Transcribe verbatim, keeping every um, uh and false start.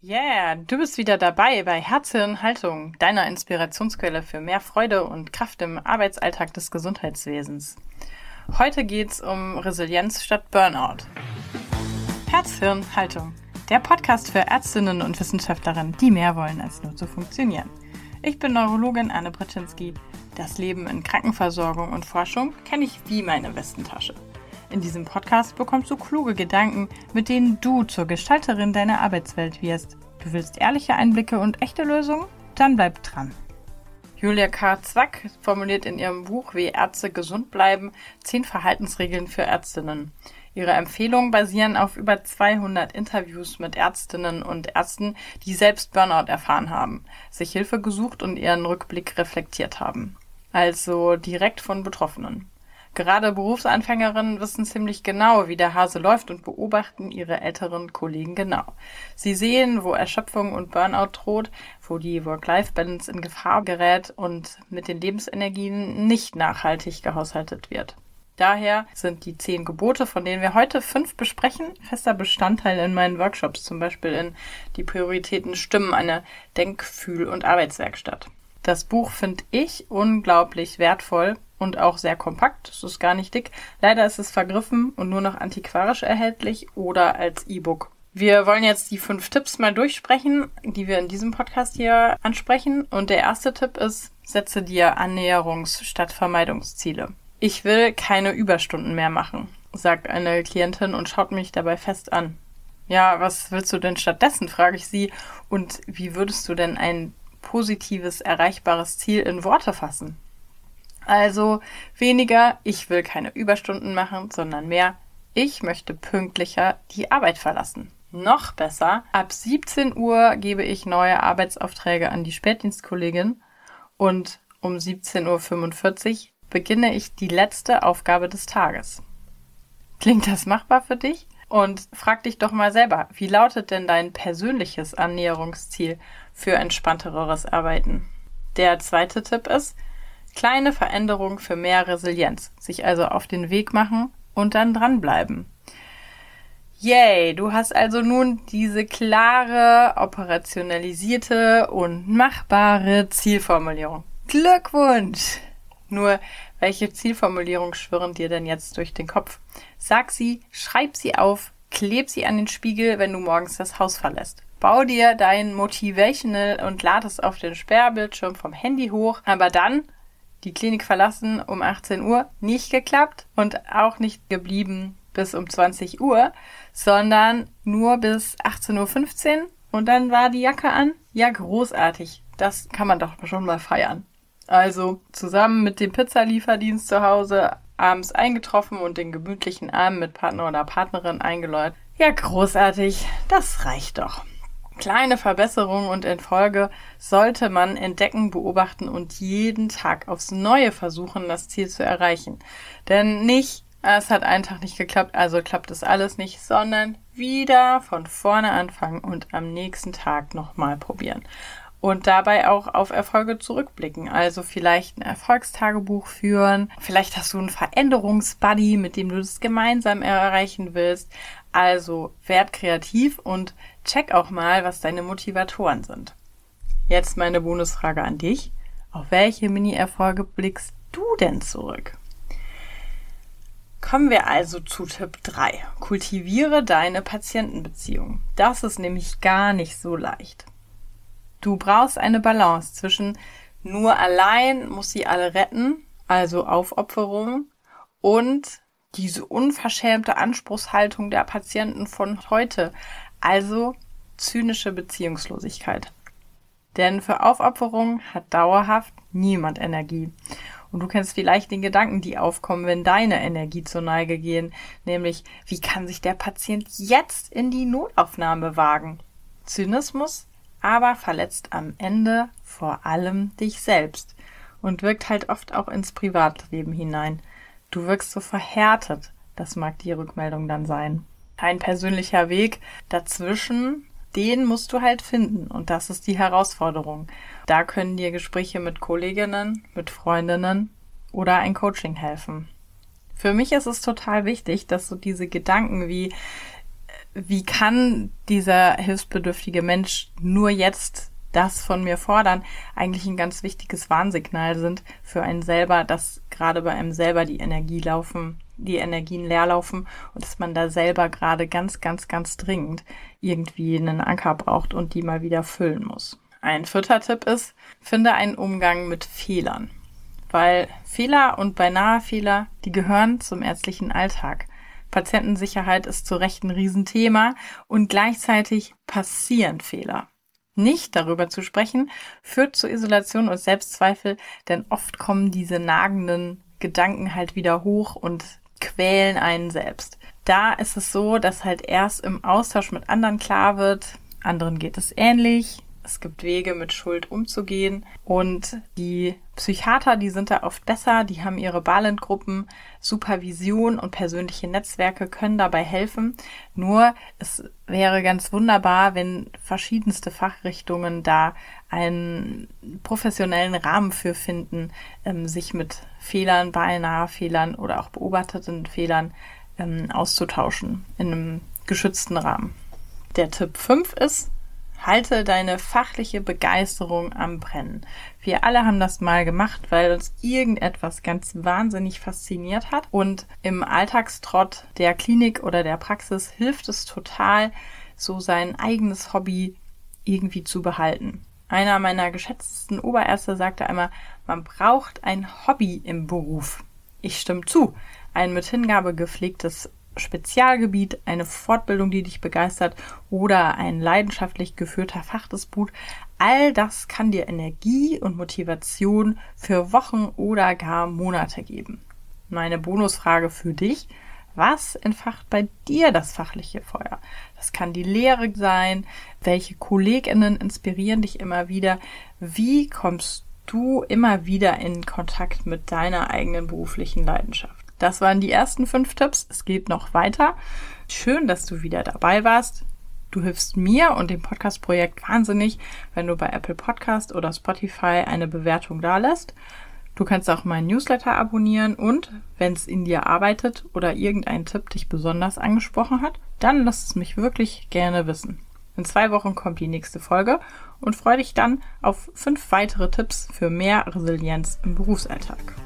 Yeah, du bist wieder dabei bei Herz, Hirn, Haltung, deiner Inspirationsquelle für mehr Freude und Kraft im Arbeitsalltag des Gesundheitswesens. Heute geht's um Resilienz statt Burnout. Herz, Hirn, Haltung, der Podcast für Ärztinnen und Wissenschaftlerinnen, die mehr wollen, als nur zu funktionieren. Ich bin Neurologin Anne Bretschinski. Das Leben in Krankenversorgung und Forschung kenne ich wie meine Westentasche. In diesem Podcast bekommst du kluge Gedanken, mit denen du zur Gestalterin deiner Arbeitswelt wirst. Du willst ehrliche Einblicke und echte Lösungen? Dann bleib dran. Julia K. Zwack formuliert in ihrem Buch Wie Ärzte gesund bleiben zehn Verhaltensregeln für Ärztinnen. Ihre Empfehlungen basieren auf über zweihundert Interviews mit Ärztinnen und Ärzten, die selbst Burnout erfahren haben, sich Hilfe gesucht und ihren Rückblick reflektiert haben. Also direkt von Betroffenen. Gerade Berufsanfängerinnen wissen ziemlich genau, wie der Hase läuft und beobachten ihre älteren Kollegen genau. Sie sehen, wo Erschöpfung und Burnout droht, wo die Work-Life-Balance in Gefahr gerät und mit den Lebensenergien nicht nachhaltig gehaushaltet wird. Daher sind die zehn Gebote, von denen wir heute fünf besprechen, fester Bestandteil in meinen Workshops, zum Beispiel in Die Prioritäten stimmen, eine Denk-, Fühl- und Arbeitswerkstatt. Das Buch finde ich unglaublich wertvoll und auch sehr kompakt. Es ist gar nicht dick. Leider ist es vergriffen und nur noch antiquarisch erhältlich oder als E-Book. Wir wollen jetzt die fünf Tipps mal durchsprechen, die wir in diesem Podcast hier ansprechen. Und der erste Tipp ist, setze dir Annäherungs- statt Vermeidungsziele. Ich will keine Überstunden mehr machen, sagt eine Klientin und schaut mich dabei fest an. Ja, was willst du denn stattdessen, frage ich sie. Und wie würdest du denn ein positives, erreichbares Ziel in Worte fassen? Also weniger, ich will keine Überstunden machen, sondern mehr, ich möchte pünktlicher die Arbeit verlassen. Noch besser, ab siebzehn Uhr gebe ich neue Arbeitsaufträge an die Spätdienstkollegin und um siebzehn Uhr fünfundvierzig beginne ich die letzte Aufgabe des Tages. Klingt das machbar für dich? Und frag dich doch mal selber, wie lautet denn dein persönliches Annäherungsziel für entspannteres Arbeiten? Der zweite Tipp ist, kleine Veränderungen für mehr Resilienz, sich also auf den Weg machen und dann dranbleiben. Yay, du hast also nun diese klare, operationalisierte und machbare Zielformulierung. Glückwunsch! Nur, welche Zielformulierung schwirren dir denn jetzt durch den Kopf? Sag sie, schreib sie auf, kleb sie an den Spiegel, wenn du morgens das Haus verlässt. Bau dir dein Motivational und lad es auf den Sperrbildschirm vom Handy hoch, aber dann die Klinik verlassen um achtzehn Uhr, nicht geklappt und auch nicht geblieben bis um zwanzig Uhr, sondern nur bis achtzehn Uhr fünfzehn und dann war die Jacke an. Ja, großartig. Das kann man doch schon mal feiern. Also zusammen mit dem Pizzalieferdienst zu Hause, abends eingetroffen und den gemütlichen Abend mit Partner oder Partnerin eingeläutet. Ja, großartig. Das reicht doch. Kleine Verbesserungen und Erfolge sollte man entdecken, beobachten und jeden Tag aufs Neue versuchen, das Ziel zu erreichen. Denn nicht, es hat einen Tag nicht geklappt, also klappt es alles nicht, sondern wieder von vorne anfangen und am nächsten Tag nochmal probieren. Und dabei auch auf Erfolge zurückblicken. Also vielleicht ein Erfolgstagebuch führen. Vielleicht hast du einen Veränderungsbuddy, mit dem du das gemeinsam erreichen willst. Also werd kreativ und check auch mal, was deine Motivatoren sind. Jetzt meine Bonusfrage an dich. Auf welche Mini-Erfolge blickst du denn zurück? Kommen wir also zu Tipp drei. Kultiviere deine Patientenbeziehung. Das ist nämlich gar nicht so leicht. Du brauchst eine Balance zwischen nur allein muss sie alle retten, also Aufopferung, und diese unverschämte Anspruchshaltung der Patienten von heute, also zynische Beziehungslosigkeit. Denn für Aufopferung hat dauerhaft niemand Energie. Und du kennst vielleicht den Gedanken, die aufkommen, wenn deine Energie zur Neige gehen, nämlich, wie kann sich der Patient jetzt in die Notaufnahme wagen? Zynismus aber verletzt am Ende vor allem dich selbst und wirkt halt oft auch ins Privatleben hinein. Du wirkst so verhärtet, das mag die Rückmeldung dann sein. Ein persönlicher Weg dazwischen, den musst du halt finden und das ist die Herausforderung. Da können dir Gespräche mit Kolleginnen, mit Freundinnen oder ein Coaching helfen. Für mich ist es total wichtig, dass so diese Gedanken wie wie kann dieser hilfsbedürftige Mensch nur jetzt das von mir fordern, eigentlich ein ganz wichtiges Warnsignal sind für einen selber, dass gerade bei einem selber die Energie laufen, die Energien leer laufen und dass man da selber gerade ganz, ganz, ganz dringend irgendwie einen Anker braucht und die mal wieder füllen muss. Ein vierter Tipp ist, finde einen Umgang mit Fehlern. Weil Fehler und beinahe Fehler, die gehören zum ärztlichen Alltag. Patientensicherheit ist zu Recht ein Riesenthema und gleichzeitig passieren Fehler. Nicht darüber zu sprechen, führt zu Isolation und Selbstzweifel, denn oft kommen diese nagenden Gedanken halt wieder hoch und quälen einen selbst. Da ist es so, dass halt erst im Austausch mit anderen klar wird, anderen geht es ähnlich, es gibt Wege, mit Schuld umzugehen und die Psychiater, die sind da oft besser, die haben ihre Balint-Gruppen, Supervision und persönliche Netzwerke können dabei helfen. Nur es wäre ganz wunderbar, wenn verschiedenste Fachrichtungen da einen professionellen Rahmen für finden, ähm, sich mit Fehlern, beinahe Fehlern oder auch beobachteten Fehlern ähm, auszutauschen in einem geschützten Rahmen. Der Tipp fünf ist, halte deine fachliche Begeisterung am Brennen. Wir alle haben das mal gemacht, weil uns irgendetwas ganz wahnsinnig fasziniert hat. Und im Alltagstrott der Klinik oder der Praxis hilft es total, so sein eigenes Hobby irgendwie zu behalten. Einer meiner geschätztesten Oberärzte sagte einmal, man braucht ein Hobby im Beruf. Ich stimme zu. Ein mit Hingabe gepflegtes Spezialgebiet, eine Fortbildung, die dich begeistert oder ein leidenschaftlich geführter Fachdisput, all das kann dir Energie und Motivation für Wochen oder gar Monate geben. Meine Bonusfrage für dich, was entfacht bei dir das fachliche Feuer? Das kann die Lehre sein, welche KollegInnen inspirieren dich immer wieder, wie kommst du immer wieder in Kontakt mit deiner eigenen beruflichen Leidenschaft? Das waren die ersten fünf Tipps. Es geht noch weiter. Schön, dass du wieder dabei warst. Du hilfst mir und dem Podcast-Projekt wahnsinnig, wenn du bei Apple Podcast oder Spotify eine Bewertung dalässt. Du kannst auch meinen Newsletter abonnieren und, wenn es in dir arbeitet oder irgendein Tipp dich besonders angesprochen hat, dann lass es mich wirklich gerne wissen. In zwei Wochen kommt die nächste Folge und freue dich dann auf fünf weitere Tipps für mehr Resilienz im Berufsalltag.